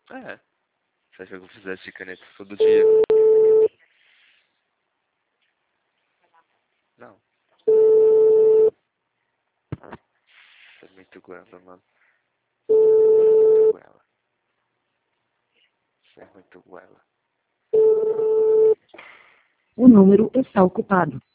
É. Você acha que eu fizesse de caneta todo dia? Não. Você é muito goela, mano. Muito goela. Você é muito goela. O número está ocupado.